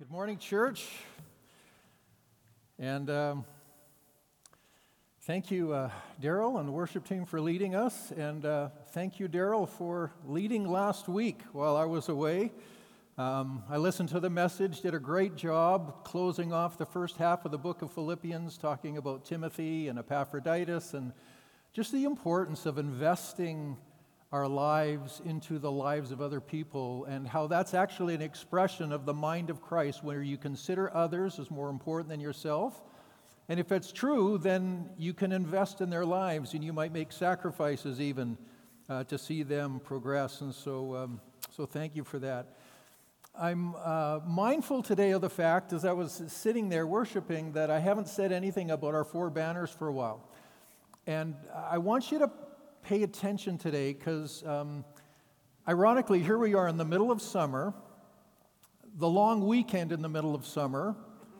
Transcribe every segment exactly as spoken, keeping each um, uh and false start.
Good morning, church. And um, thank you, uh, Daryl and the worship team for leading us. And uh, thank you, Daryl, for leading last week while I was away. Um, I listened to the message, did a great job closing off the first half of the book of Philippians, talking about Timothy and Epaphroditus and just the importance of investing our lives into the lives of other people, and how that's actually an expression of the mind of Christ, where you consider others as more important than yourself. And if it's true, then you can invest in their lives, and you might make sacrifices even uh, to see them progress. And so, um, so thank you for that. I'm uh, mindful today of the fact, as I was sitting there worshiping, that I haven't said anything about our four banners for a while. And I want you to pay attention today, because um, ironically, here we are in the middle of summer, the long weekend in the middle of summer,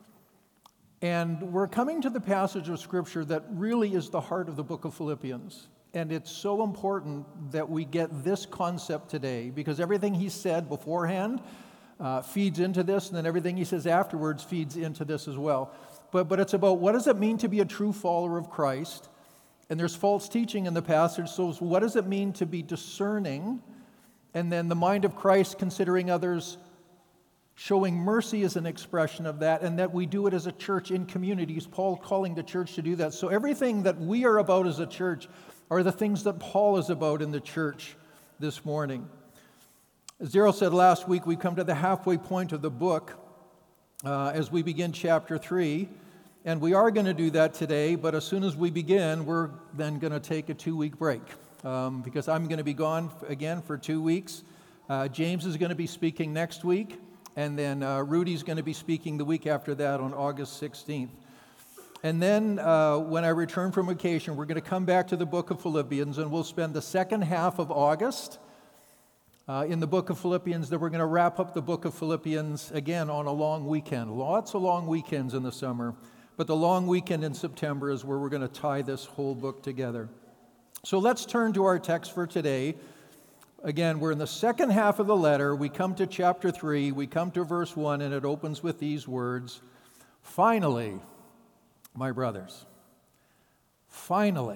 and we're coming to the passage of Scripture that really is the heart of the book of Philippians. And it's so important that we get this concept today, because everything he said beforehand uh, feeds into this, and then everything he says afterwards feeds into this as well. But, but it's about, what does it mean to be a true follower of Christ? And there's false teaching in the passage, so what does it mean to be discerning? And then the mind of Christ, considering others, showing mercy is an expression of that, and that we do it as a church in communities. Paul calling the church to do that. So everything that we are about as a church are the things that Paul is about in the church this morning. As Daryl said last week, we come to the halfway point of the book uh, as we begin chapter three. And we are going to do that today, but as soon as we begin, we're then going to take a two-week break um, because I'm going to be gone again for two weeks. Uh, James is going to be speaking next week, and then uh, Rudy's going to be speaking the week after that on August sixteenth. And then uh, when I return from vacation, we're going to come back to the book of Philippians, and we'll spend the second half of August uh, in the book of Philippians. Then we're going to wrap up the book of Philippians again on a long weekend. Lots of long weekends in the summer. But the long weekend in September is where we're going to tie this whole book together. So let's turn to our text for today. Again, we're in the second half of the letter. We come to chapter three. We come to verse one, and it opens with these words: "Finally, my brothers, finally."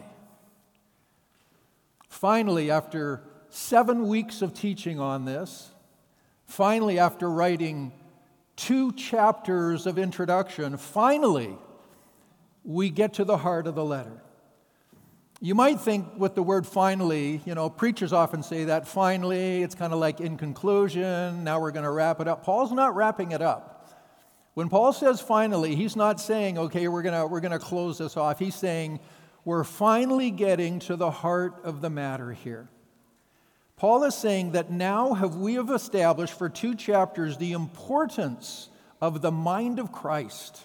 Finally, after seven weeks of teaching on this, finally, after writing two chapters of introduction, finally, we get to the heart of the letter. You might think with the word finally, you know, preachers often say that finally, it's kind of like in conclusion, now we're going to wrap it up. Paul's not wrapping it up. When Paul says finally, he's not saying, okay, we're going to we're going to close this off. He's saying, we're finally getting to the heart of the matter here. Paul is saying that now have we have established for two chapters the importance of the mind of Christ.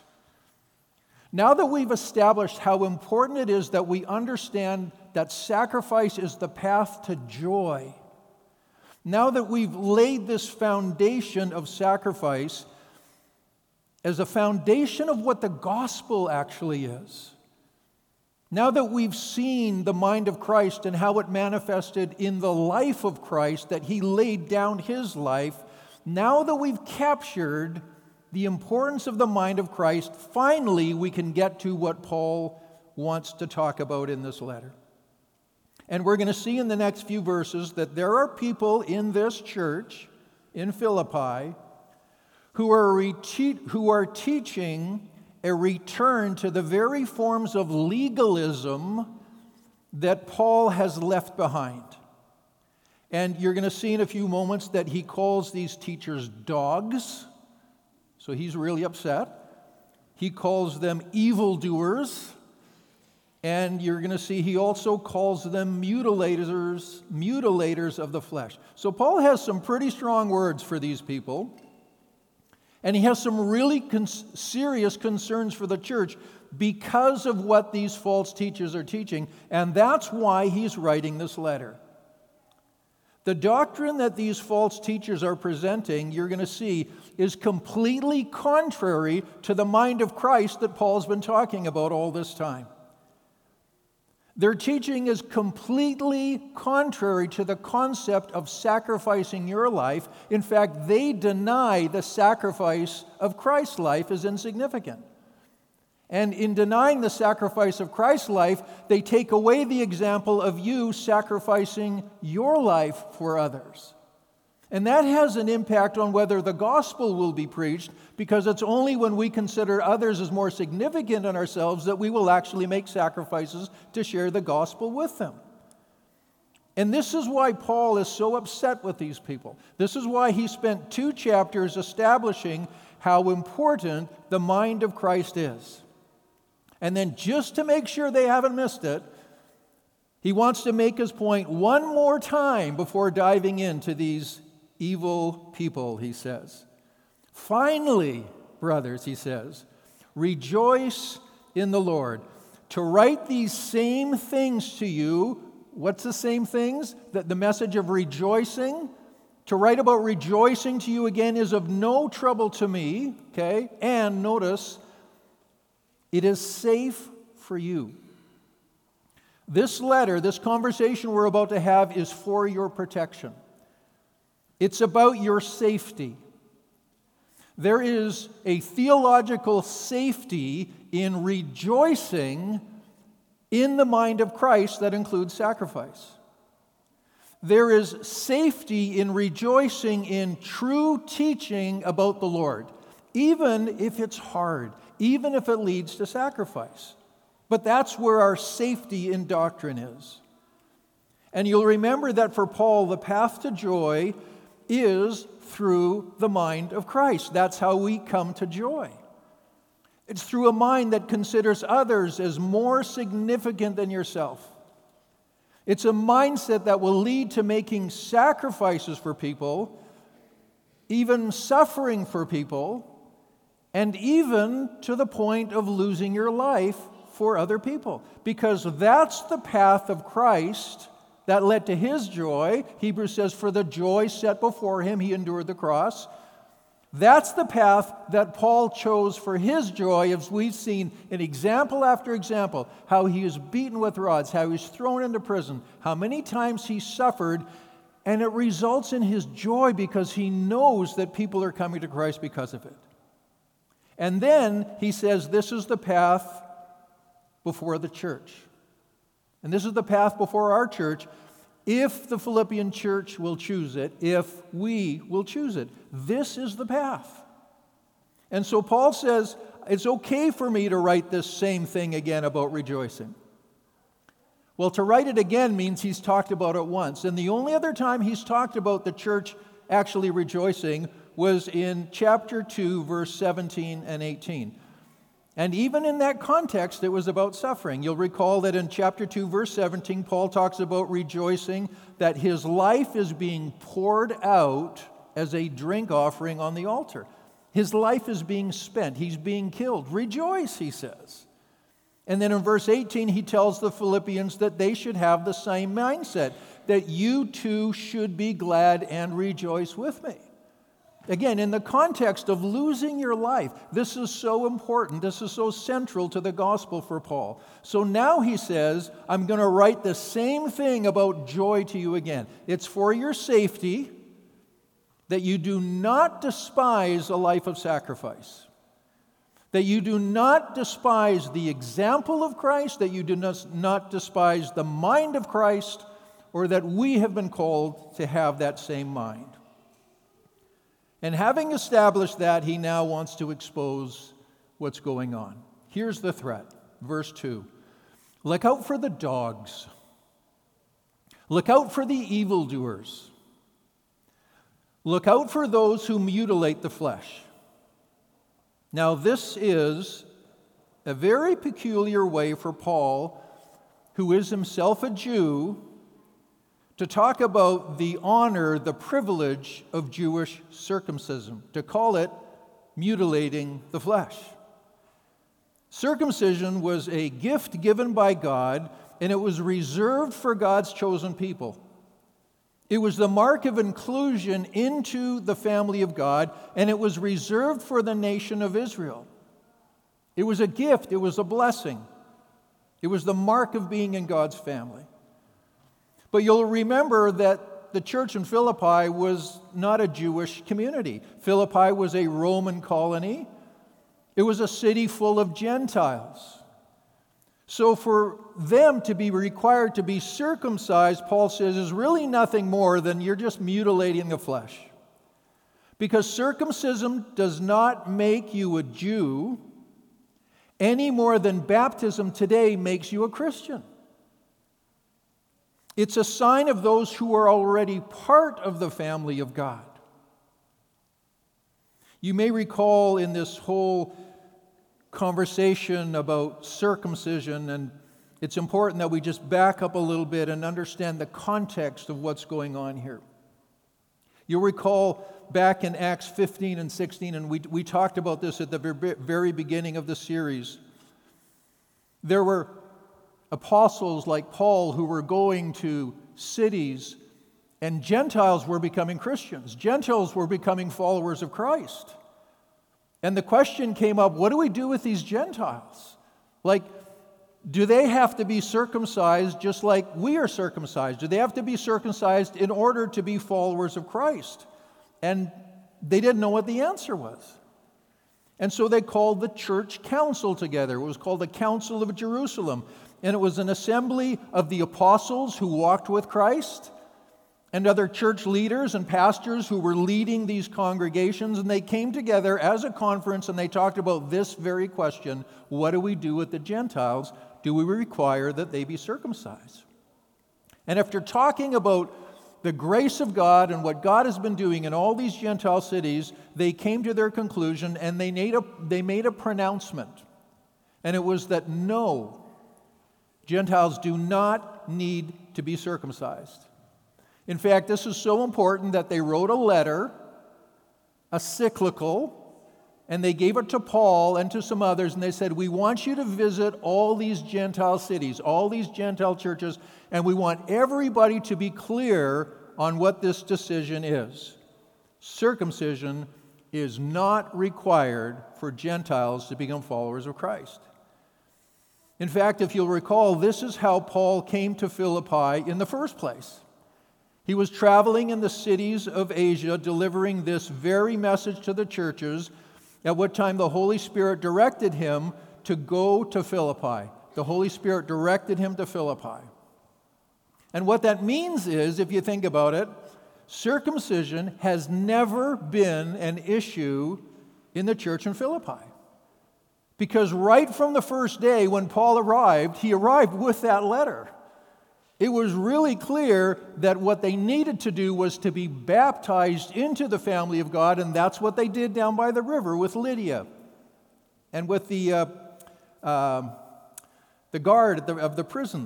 Now that we've established how important it is that we understand that sacrifice is the path to joy, now that we've laid this foundation of sacrifice as a foundation of what the gospel actually is, now that we've seen the mind of Christ and how it manifested in the life of Christ, that he laid down his life, now that we've captured the importance of the mind of Christ, finally we can get to what Paul wants to talk about in this letter. And we're going to see in the next few verses that there are people in this church in Philippi who are, re- who are teaching a return to the very forms of legalism that Paul has left behind. And you're going to see in a few moments that he calls these teachers dogs. So he's really upset. He calls them evildoers. And you're going to see he also calls them mutilators, mutilators of the flesh. So Paul has some pretty strong words for these people. And he has some really con- serious concerns for the church because of what these false teachers are teaching. And that's why he's writing this letter. The doctrine that these false teachers are presenting, you're going to see, is completely contrary to the mind of Christ that Paul's been talking about all this time. Their teaching is completely contrary to the concept of sacrificing your life. In fact, they deny the sacrifice of Christ's life is insignificant. And in denying the sacrifice of Christ's life, they take away the example of you sacrificing your life for others. And that has an impact on whether the gospel will be preached, because it's only when we consider others as more significant than ourselves that we will actually make sacrifices to share the gospel with them. And this is why Paul is so upset with these people. This is why he spent two chapters establishing how important the mind of Christ is. And then, just to make sure they haven't missed it, he wants to make his point one more time before diving into these evil people, he says. Finally, brothers, he says, rejoice in the Lord. To write these same things to you, what's the same things? The, the message of rejoicing. To write about rejoicing to you again is of no trouble to me, okay? And notice, it is safe for you. This letter, this conversation we're about to have is for your protection. It's about your safety. There is a theological safety in rejoicing in the mind of Christ that includes sacrifice. There is safety in rejoicing in true teaching about the Lord, even if it's hard, even if it leads to sacrifice. But that's where our safety in doctrine is. And you'll remember that for Paul, the path to joy is through the mind of Christ. That's how we come to joy. It's through a mind that considers others as more significant than yourself. It's a mindset that will lead to making sacrifices for people, even suffering for people, and even to the point of losing your life for other people. Because that's the path of Christ that led to his joy. Hebrews says, for the joy set before him, he endured the cross. That's the path that Paul chose for his joy, as we've seen in example after example, how he is beaten with rods, how he's thrown into prison, how many times he suffered, and it results in his joy because he knows that people are coming to Christ because of it. And then he says, this is the path before the church. And this is the path before our church, if the Philippian church will choose it, if we will choose it. This is the path. And so Paul says, it's okay for me to write this same thing again about rejoicing. Well, to write it again means he's talked about it once. And the only other time he's talked about the church actually rejoicing was in chapter two, verse seventeen and eighteen. And even in that context, it was about suffering. You'll recall that in chapter two, verse seventeen, Paul talks about rejoicing that his life is being poured out as a drink offering on the altar. His life is being spent. He's being killed. Rejoice, he says. And then in verse eighteen, he tells the Philippians that they should have the same mindset, that you too should be glad and rejoice with me. Again, in the context of losing your life, this is so important. This is so central to the gospel for Paul. So now he says, I'm going to write the same thing about joy to you again. It's for your safety that you do not despise a life of sacrifice, that you do not despise the example of Christ, that you do not despise the mind of Christ, or that we have been called to have that same mind. And having established that, he now wants to expose what's going on. Here's the threat. Verse two. Look out for the dogs. Look out for the evildoers. Look out for those who mutilate the flesh. Now, this is a very peculiar way for Paul, who is himself a Jew, to talk about the honor, the privilege of Jewish circumcision, to call it mutilating the flesh. Circumcision was a gift given by God, and it was reserved for God's chosen people. It was the mark of inclusion into the family of God, and it was reserved for the nation of Israel. It was a gift, it was a blessing. It was the mark of being in God's family. But you'll remember that the church in Philippi was not a Jewish community. Philippi was a Roman colony. It was a city full of Gentiles. So for them to be required to be circumcised, Paul says, is really nothing more than you're just mutilating the flesh. Because circumcision does not make you a Jew any more than baptism today makes you a Christian. It's a sign of those who are already part of the family of God. You may recall in this whole conversation about circumcision, and it's important that we just back up a little bit and understand the context of what's going on here. You'll recall back in Acts fifteen and sixteen, and we, we talked about this at the very beginning of the series. There were apostles like Paul who were going to cities, and Gentiles were becoming Christians. Gentiles were becoming followers of Christ. And the question came up, what do we do with these Gentiles? Like, do they have to be circumcised just like we are circumcised? Do they have to be circumcised in order to be followers of Christ? And they didn't know what the answer was. And so they called the church council together. It was called the Council of Jerusalem. And it was an assembly of the apostles who walked with Christ and other church leaders and pastors who were leading these congregations. And they came together as a conference and they talked about this very question: what do we do with the Gentiles? Do we require that they be circumcised? And after talking about the grace of God and what God has been doing in all these Gentile cities, they came to their conclusion and they made a, they made a pronouncement. And it was that no, Gentiles do not need to be circumcised. In fact, this is so important that they wrote a letter, a cyclical, and they gave it to Paul and to some others, and they said, we want you to visit all these Gentile cities, all these Gentile churches, and we want everybody to be clear on what this decision is. Circumcision is not required for Gentiles to become followers of Christ. In fact, if you'll recall, this is how Paul came to Philippi in the first place. He was traveling in the cities of Asia, delivering this very message to the churches, at what time the Holy Spirit directed him to go to Philippi. The Holy Spirit directed him to Philippi. And what that means is, if you think about it, circumcision has never been an issue in the church in Philippi. Because right from the first day when Paul arrived, he arrived with that letter. It was really clear that what they needed to do was to be baptized into the family of God, and that's what they did down by the river with Lydia and with the, uh, uh, the guard of the, of the prison.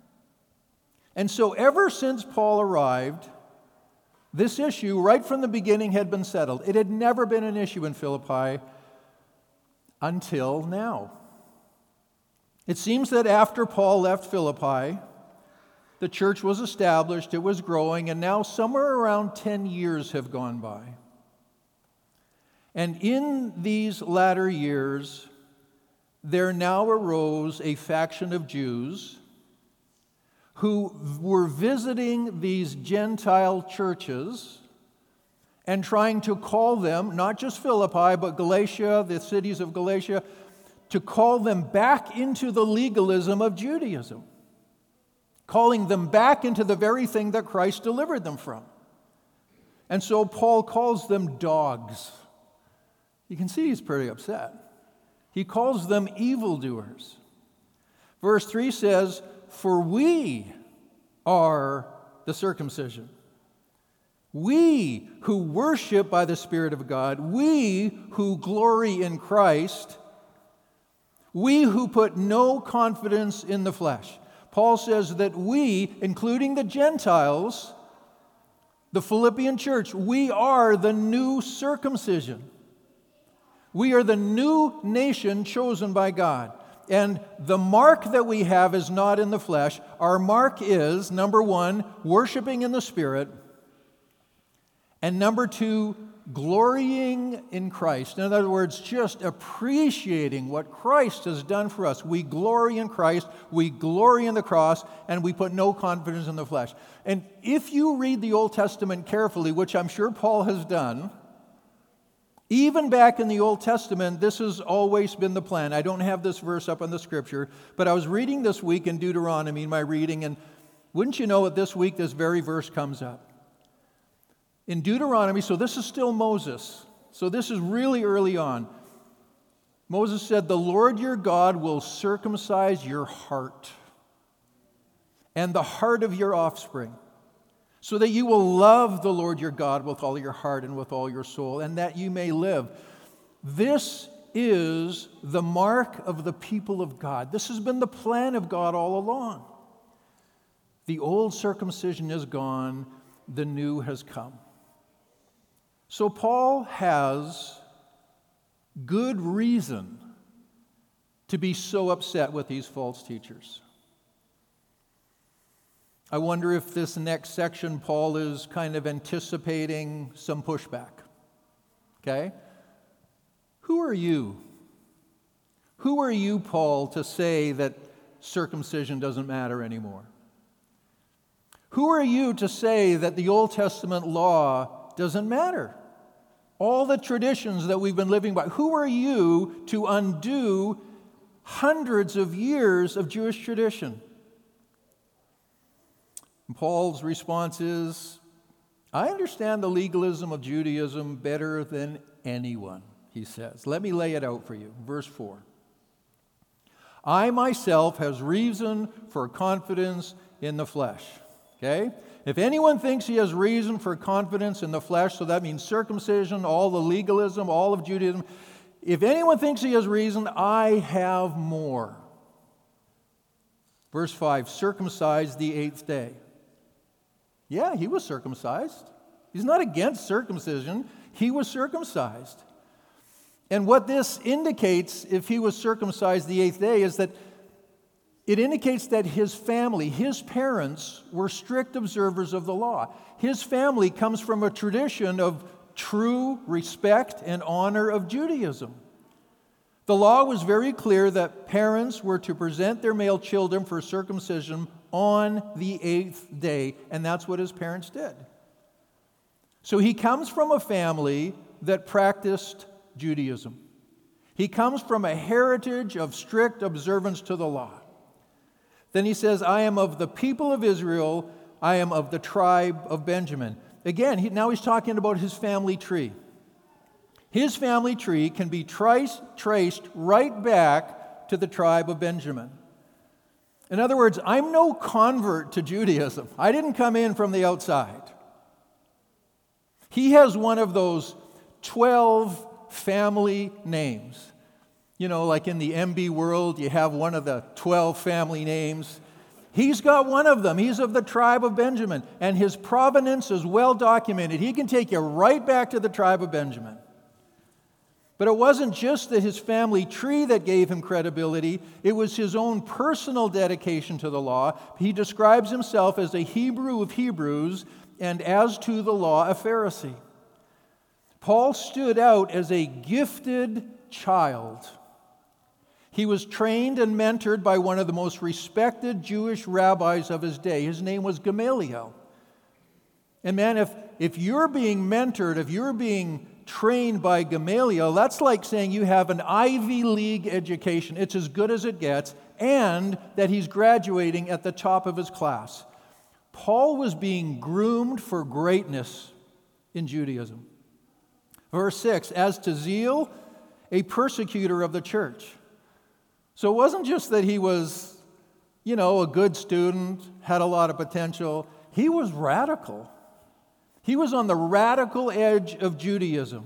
And so ever since Paul arrived, this issue right from the beginning had been settled. It had never been an issue in Philippi until now. It seems that after Paul left Philippi, the church was established, it was growing, and now somewhere around ten years have gone by. And in these latter years, there now arose a faction of Jews who were visiting these Gentile churches and trying to call them, not just Philippi, but Galatia, the cities of Galatia, to call them back into the legalism of Judaism, calling them back into the very thing that Christ delivered them from. And so Paul calls them dogs. You can see he's pretty upset. He calls them evildoers. Verse three says, "For we are the circumcision. We who worship by the Spirit of God, we who glory in Christ, we who put no confidence in the flesh." Paul says that we, including the Gentiles, the Philippian church, we are the new circumcision. We are the new nation chosen by God. And the mark that we have is not in the flesh. Our mark is, number one, worshiping in the Spirit, and number two, glorying in Christ. In other words, just appreciating what Christ has done for us. We glory in Christ, we glory in the cross, and we put no confidence in the flesh. And if you read the Old Testament carefully, which I'm sure Paul has done, even back in the Old Testament, this has always been the plan. I don't have this verse up on the scripture, but I was reading this week in Deuteronomy, in my reading, and wouldn't you know it, this week this very verse comes up. In Deuteronomy, so this is still Moses, so this is really early on. Moses said, "The Lord your God will circumcise your heart and the heart of your offspring, so that you will love the Lord your God with all your heart and with all your soul, and that you may live." This is the mark of the people of God. This has been the plan of God all along. The old circumcision is gone, the new has come. So Paul has good reason to be so upset with these false teachers. I wonder if this next section, Paul is kind of anticipating some pushback. Okay? Who are you? Who are you, Paul, to say that circumcision doesn't matter anymore? Who are you to say that the Old Testament law doesn't matter? All the traditions that we've been living by, who are you to undo hundreds of years of Jewish tradition? And Paul's response is, I understand the legalism of Judaism better than anyone, he says. Let me lay it out for you. Verse four. I myself has reason for confidence in the flesh. Okay? If anyone thinks he has reason for confidence in the flesh, so that means circumcision, all the legalism, all of Judaism. If anyone thinks he has reason, I have more. Verse five, circumcised the eighth day. Yeah, he was circumcised. He's not against circumcision. He was circumcised. And what this indicates, if he was circumcised the eighth day, is that it indicates that his family, his parents, were strict observers of the law. His family comes from a tradition of true respect and honor of Judaism. The law was very clear that parents were to present their male children for circumcision on the eighth day, and that's what his parents did. So he comes from a family that practiced Judaism. He comes from a heritage of strict observance to the law. Then he says, I am of the people of Israel, I am of the tribe of Benjamin. Again, he, now he's talking about his family tree. His family tree can be traced, traced right back to the tribe of Benjamin. In other words, I'm no convert to Judaism. I didn't come in from the outside. He has one of those twelve family names. You know, like in the M B world, you have one of the twelve family names. He's got one of them. He's of the tribe of Benjamin, and his provenance is well documented. He can take you right back to the tribe of Benjamin. But it wasn't just that his family tree that gave him credibility. It was his own personal dedication to the law. He describes himself as a Hebrew of Hebrews, and as to the law, a Pharisee. Paul stood out as a gifted child. He was trained and mentored by one of the most respected Jewish rabbis of his day. His name was Gamaliel. And man, if, if you're being mentored, if you're being trained by Gamaliel, that's like saying you have an Ivy League education. It's as good as it gets, and that he's graduating at the top of his class. Paul was being groomed for greatness in Judaism. Verse six, as to zeal, a persecutor of the church. So it wasn't just that he was, you know, a good student, had a lot of potential. He was radical. He was on the radical edge of Judaism.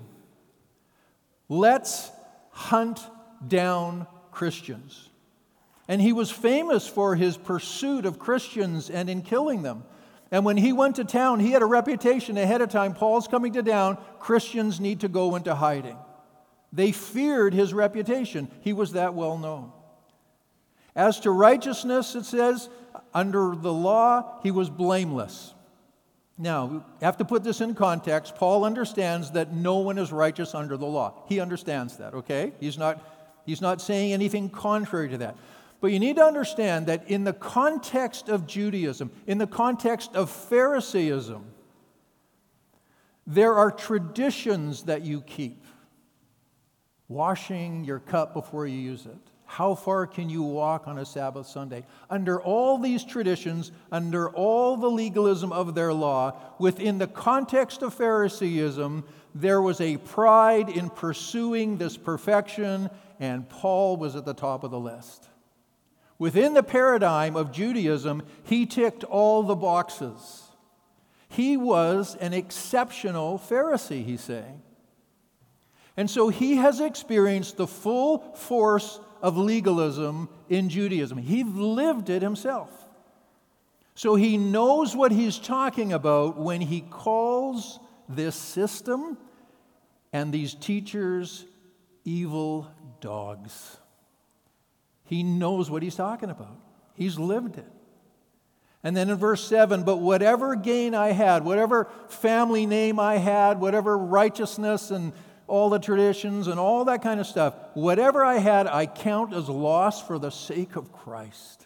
Let's hunt down Christians. And he was famous for his pursuit of Christians and in killing them. And when he went to town, he had a reputation ahead of time. Paul's coming to town. Christians need to go into hiding. They feared his reputation. He was that well known. As to righteousness, it says, under the law, he was blameless. Now, we have to put this in context. Paul understands that no one is righteous under the law. He understands that, okay? He's not, he's not saying anything contrary to that. But you need to understand that in the context of Judaism, in the context of Pharisaism, there are traditions that you keep. Washing your cup before you use it. How far can you walk on a Sabbath Sunday? Under all these traditions, under all the legalism of their law, within the context of Pharisaism, there was a pride in pursuing this perfection, and Paul was at the top of the list. Within the paradigm of Judaism, he ticked all the boxes. He was an exceptional Pharisee, he's saying. And so he has experienced the full force of legalism in Judaism. He lived it himself. So he knows what he's talking about when he calls this system and these teachers evil dogs. He knows what he's talking about. He's lived it. And then in verse seven, but whatever gain I had, whatever family name I had, whatever righteousness and all the traditions and all that kind of stuff, whatever I had, I count as loss for the sake of Christ.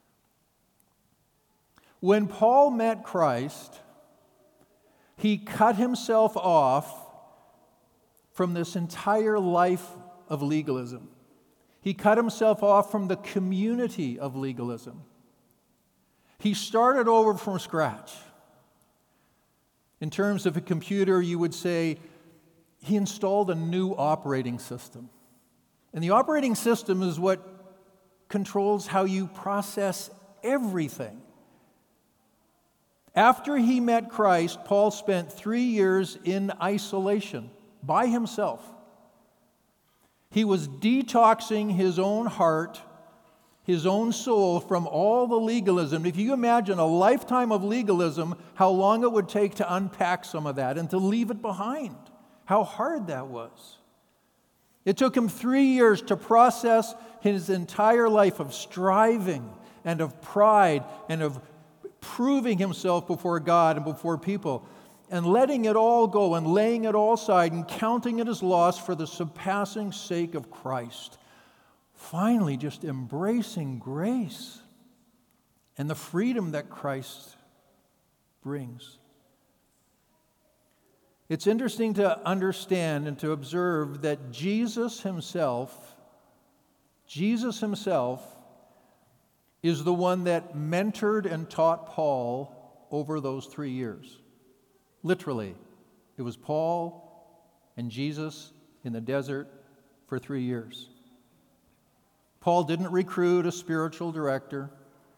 When Paul met Christ, he cut himself off from this entire life of legalism. He cut himself off from the community of legalism. He started over from scratch. In terms of a computer, you would say, he installed a new operating system. And the operating system is what controls how you process everything. After he met Christ, Paul spent three years in isolation by himself. He was detoxing his own heart, his own soul from all the legalism. If you imagine a lifetime of legalism, how long it would take to unpack some of that and to leave it behind. How hard that was. It took him three years to process his entire life of striving and of pride and of proving himself before God and before people and letting it all go and laying it all aside and counting it as loss for the surpassing sake of Christ. Finally, just embracing grace and the freedom that Christ brings. It's interesting to understand and to observe that Jesus himself, Jesus himself is the one that mentored and taught Paul over those three years. Literally, it was Paul and Jesus in the desert for three years. Paul didn't recruit a spiritual director.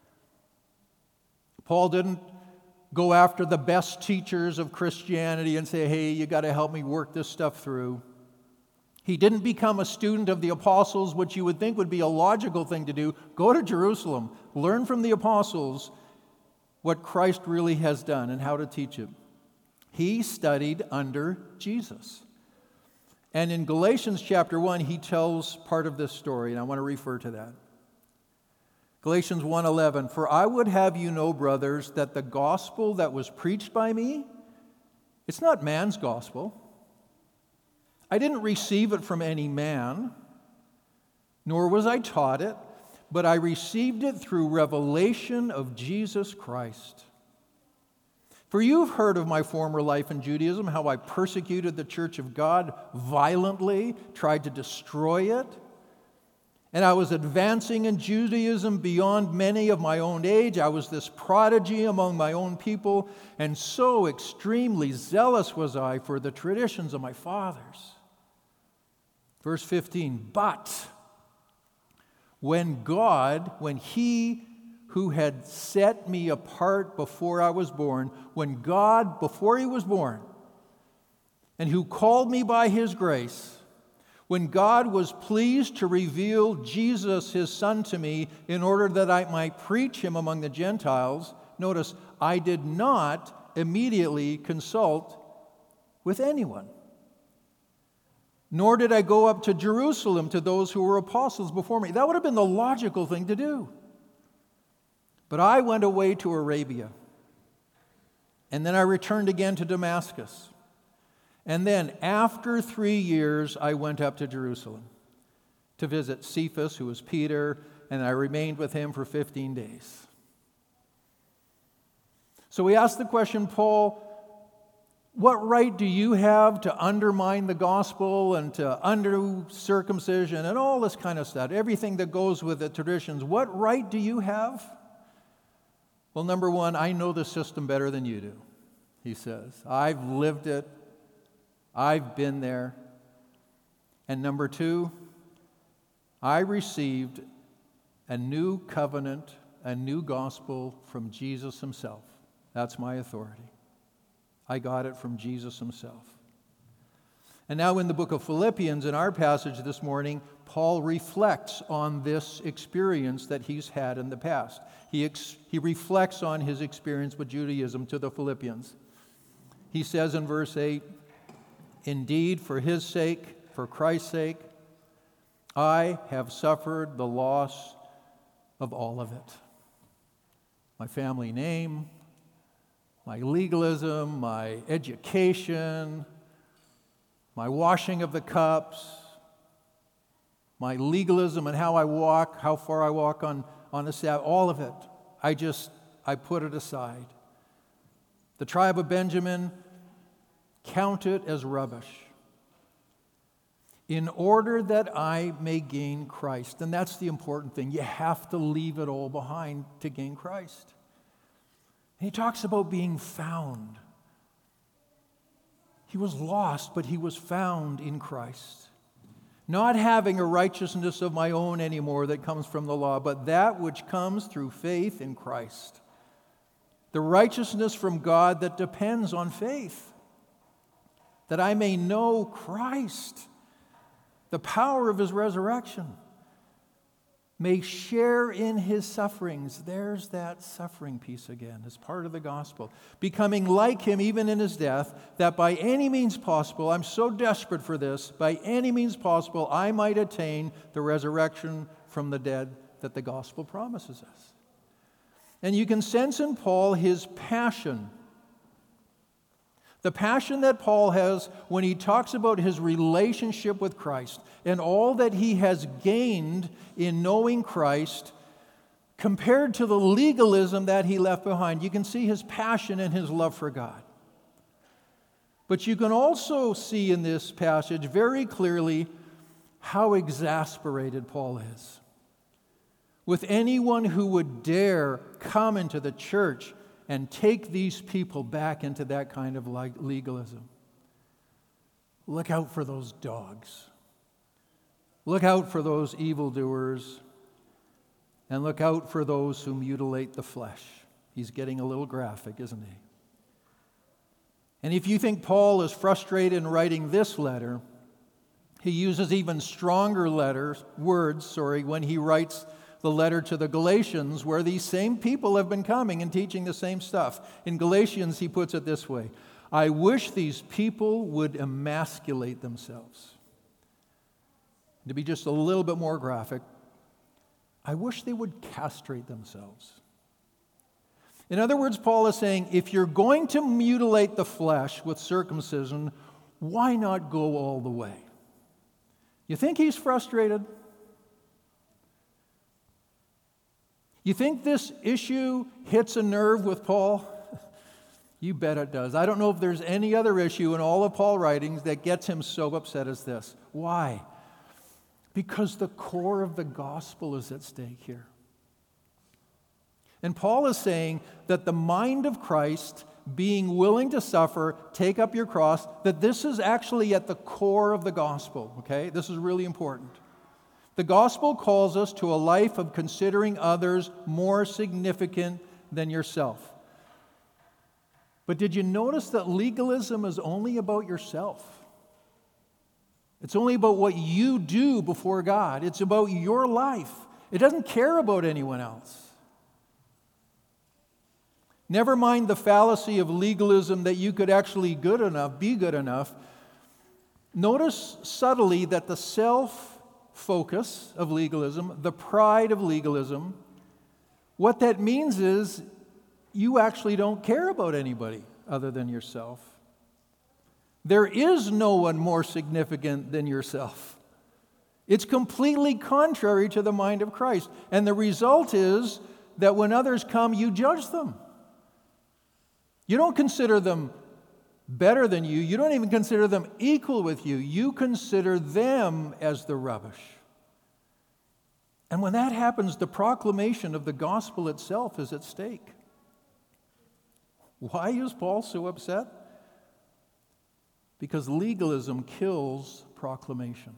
Paul didn't go after the best teachers of Christianity and say, hey, you got to help me work this stuff through. He didn't become a student of the apostles, which you would think would be a logical thing to do. Go to Jerusalem, learn from the apostles what Christ really has done and how to teach it. He studied under Jesus. And in Galatians chapter one, he tells part of this story, and I want to refer to that. Galatians one eleven, for I would have you know, brothers, that the gospel that was preached by me, it's not man's gospel. I didn't receive it from any man, nor was I taught it, but I received it through revelation of Jesus Christ. For you've heard of my former life in Judaism, how I persecuted the church of God violently, tried to destroy it. And I was advancing in Judaism beyond many of my own age. I was this prodigy among my own people, and so extremely zealous was I for the traditions of my fathers. Verse fifteen, but when God, when He who had set me apart before I was born, when God, before He was born, and who called me by His grace, when God was pleased to reveal Jesus, His Son, to me in order that I might preach Him among the Gentiles, notice, I did not immediately consult with anyone. Nor did I go up to Jerusalem to those who were apostles before me. That would have been the logical thing to do. But I went away to Arabia. And then I returned again to Damascus. And then, after three years, I went up to Jerusalem to visit Cephas, who was Peter, and I remained with him for fifteen days. So we asked the question, Paul, what right do you have to undermine the gospel and to undo circumcision and all this kind of stuff, everything that goes with the traditions? What right do you have? Well, number one, I know the system better than you do, he says. I've lived it. I've been there. And number two, I received a new covenant, a new gospel from Jesus himself. That's my authority. I got it from Jesus himself. And now in the book of Philippians, in our passage this morning, Paul reflects on this experience that he's had in the past. He, ex- he reflects on his experience with Judaism to the Philippians. He says in verse eight, "Indeed, for his sake, for Christ's sake, I have suffered the loss of all of it. My family name, my legalism, my education, my washing of the cups, my legalism and how I walk, how far I walk on, on the Sabbath, all of it. I just, I put it aside. The tribe of Benjamin, count it as rubbish, in order that I may gain Christ." And that's the important thing. You have to leave it all behind to gain Christ. He talks about being found. He was lost, but he was found in Christ. Not having a righteousness of my own anymore that comes from the law, but that which comes through faith in Christ. The righteousness from God that depends on faith. That I may know Christ, the power of his resurrection, may share in his sufferings. There's that suffering piece again as part of the gospel. Becoming like him even in his death, that by any means possible, I'm so desperate for this, by any means possible, I might attain the resurrection from the dead that the gospel promises us. And you can sense in Paul his passion. The passion that Paul has when he talks about his relationship with Christ and all that he has gained in knowing Christ compared to the legalism that he left behind. You can see his passion and his love for God. But you can also see in this passage very clearly how exasperated Paul is with anyone who would dare come into the church and take these people back into that kind of legalism. Look out for those dogs. Look out for those evildoers. And look out for those who mutilate the flesh. He's getting a little graphic, isn't he? And if you think Paul is frustrated in writing this letter, he uses even stronger letters, words, sorry, when he writes the letter to the Galatians, where these same people have been coming and teaching the same stuff. In Galatians, he puts it this way: I wish these people would emasculate themselves. To be just a little bit more graphic, I wish they would castrate themselves. In other words, Paul is saying, if you're going to mutilate the flesh with circumcision, why not go all the way? You think he's frustrated? You think this issue hits a nerve with Paul? You bet it does. I don't know if there's any other issue in all of Paul's writings that gets him so upset as this. Why? Because the core of the gospel is at stake here. And Paul is saying that the mind of Christ, being willing to suffer, take up your cross, that this is actually at the core of the gospel, okay? This is really important. The gospel calls us to a life of considering others more significant than yourself. But did you notice that legalism is only about yourself? It's only about what you do before God. It's about your life. It doesn't care about anyone else. Never mind the fallacy of legalism that you could actually good enough, be good enough. Notice subtly that the self-focus of legalism, the pride of legalism, what that means is you actually don't care about anybody other than yourself. There is no one more significant than yourself. It's completely contrary to the mind of Christ. And the result is that when others come, you judge them. You don't consider them better than you. You don't even consider them equal with you. You consider them as the rubbish. And when that happens, the proclamation of the gospel itself is at stake. Why is Paul so upset? Because legalism kills proclamation.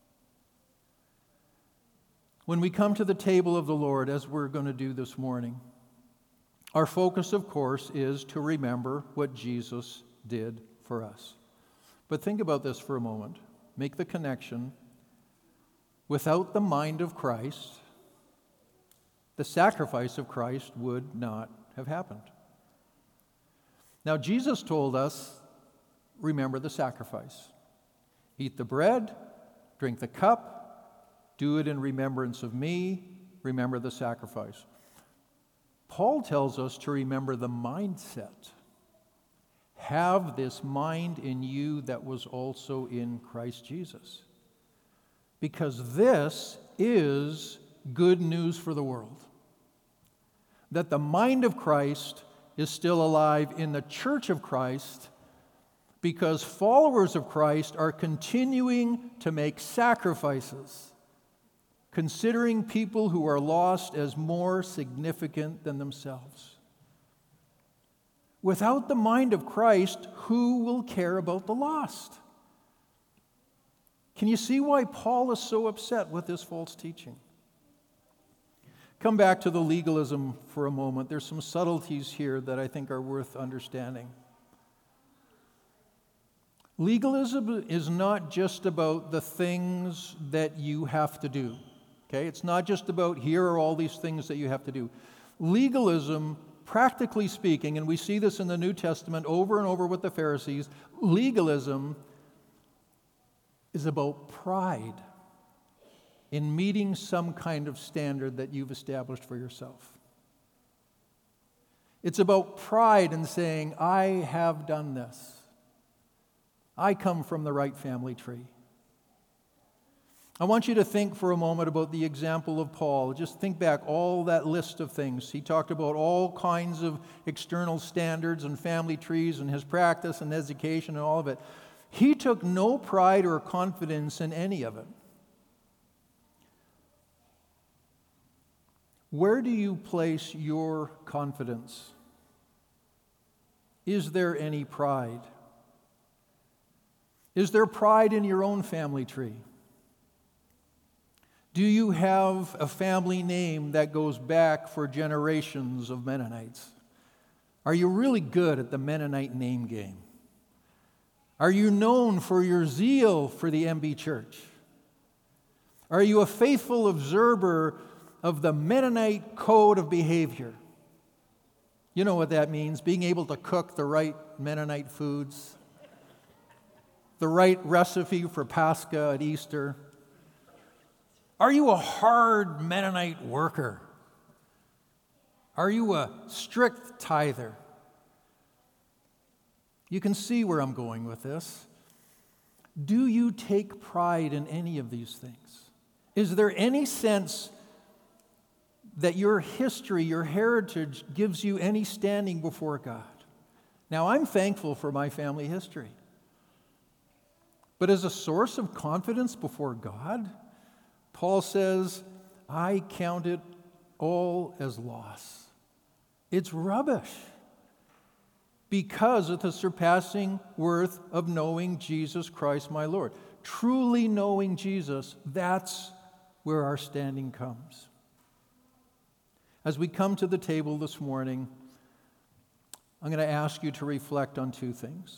When we come to the table of the Lord, as we're going to do this morning, our focus, of course, is to remember what Jesus did for us. But think about this for a moment. Make the connection. Without the mind of Christ, the sacrifice of Christ would not have happened. Now, Jesus told us, remember the sacrifice. Eat the bread, drink the cup, do it in remembrance of me, remember the sacrifice. Paul tells us to remember the mindset. Have this mind in you that was also in Christ Jesus. Because this is good news for the world. That the mind of Christ is still alive in the church of Christ, because followers of Christ are continuing to make sacrifices, considering people who are lost as more significant than themselves. Without the mind of Christ, who will care about the lost? Can you see why Paul is so upset with this false teaching? Come back to the legalism for a moment. There's some subtleties here that I think are worth understanding. Legalism is not just about the things that you have to do. Okay? It's not just about here are all these things that you have to do. Legalism, practically speaking, and we see this in the New Testament over and over with the Pharisees, legalism is about pride in meeting some kind of standard that you've established for yourself. It's about pride in saying, I have done this. I come from the right family tree. I want you to think for a moment about the example of Paul. Just think back all that list of things. He talked about all kinds of external standards and family trees and his practice and education and all of it. He took no pride or confidence in any of it. Where do you place your confidence? Is there any pride? Is there pride in your own family tree? Do you have a family name that goes back for generations of Mennonites? Are you really good at the Mennonite name game? Are you known for your zeal for the M B Church? Are you a faithful observer of the Mennonite code of behavior? You know what that means, being able to cook the right Mennonite foods, the right recipe for Pascha at Easter. Are you a hard Mennonite worker? Are you a strict tither? You can see where I'm going with this. Do you take pride in any of these things? Is there any sense that your history, your heritage, gives you any standing before God? Now, I'm thankful for my family history. But as a source of confidence before God, Paul says, I count it all as loss. It's rubbish because of the surpassing worth of knowing Jesus Christ my Lord. Truly knowing Jesus, that's where our standing comes. As we come to the table this morning, I'm going to ask you to reflect on two things.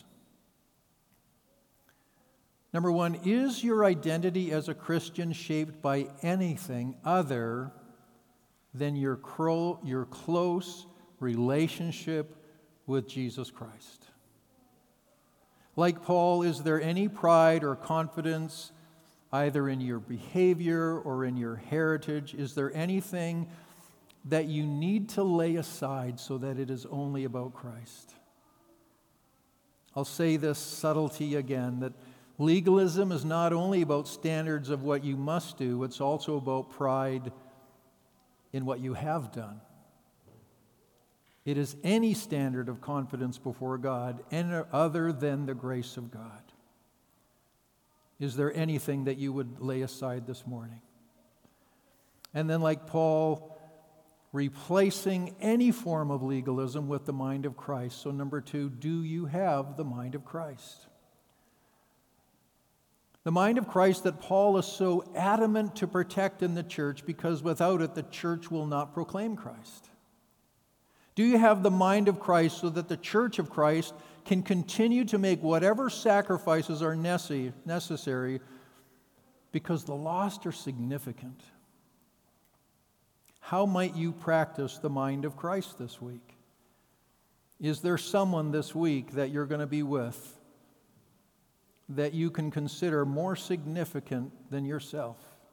Number one, is your identity as a Christian shaped by anything other than your, cro- your close relationship with Jesus Christ? Like Paul, is there any pride or confidence either in your behavior or in your heritage? Is there anything that you need to lay aside so that it is only about Christ? I'll say this subtlety again, that legalism is not only about standards of what you must do, it's also about pride in what you have done. It is any standard of confidence before God any other than the grace of God. Is there anything that you would lay aside this morning? And then, like Paul, replacing any form of legalism with the mind of Christ. So number two, do you have the mind of Christ? The mind of Christ that Paul is so adamant to protect in the church, because without it, the church will not proclaim Christ. Do you have the mind of Christ so that the church of Christ can continue to make whatever sacrifices are necessary because the lost are significant? How might you practice the mind of Christ this week? Is there someone this week that you're going to be with that you can consider more significant than yourself?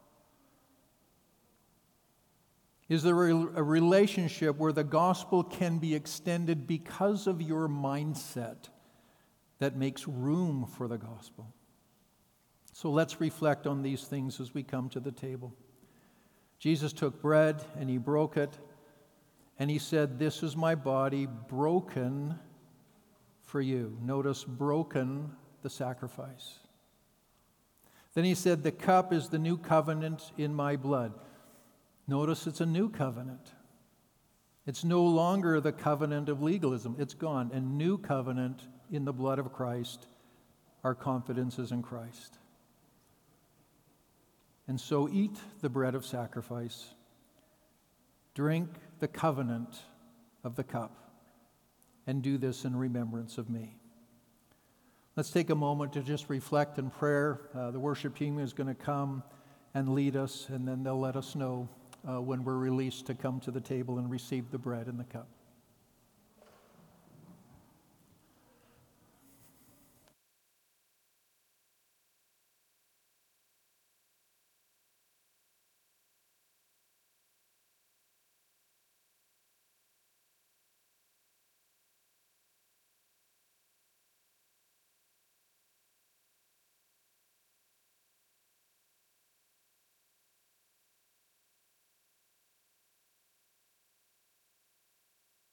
Is there a relationship where the gospel can be extended because of your mindset that makes room for the gospel? So let's reflect on these things as we come to the table. Jesus took bread and he broke it, and he said, "This is my body broken for you." Notice, broken, the sacrifice. Then he said, "The cup is the new covenant in my blood." Notice it's a new covenant. It's no longer the covenant of legalism. It's gone. A new covenant in the blood of Christ. Our confidence is in Christ. And so eat the bread of sacrifice. Drink the covenant of the cup. And do this in remembrance of me. Let's take a moment to just reflect in prayer. Uh, the worship team is going to come and lead us, and then they'll let us know Uh, when we're released to come to the table and receive the bread and the cup.